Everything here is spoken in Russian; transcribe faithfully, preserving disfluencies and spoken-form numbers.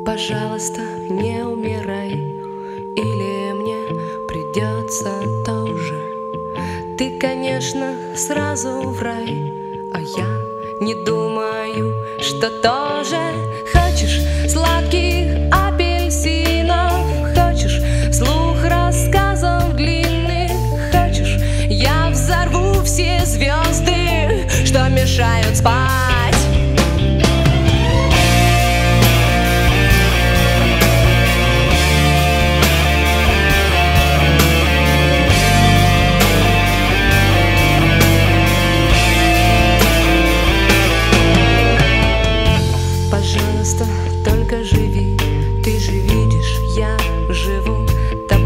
Пожалуйста, не умирай, или мне придется тоже. Ты, конечно, сразу в рай, а я не думаю, что тоже. Хочешь сладких апельсинов, хочешь вслух рассказов длинных, хочешь я взорву все звезды, что мешают спать. Пожалуйста, только живи, ты же видишь, я живу тобой.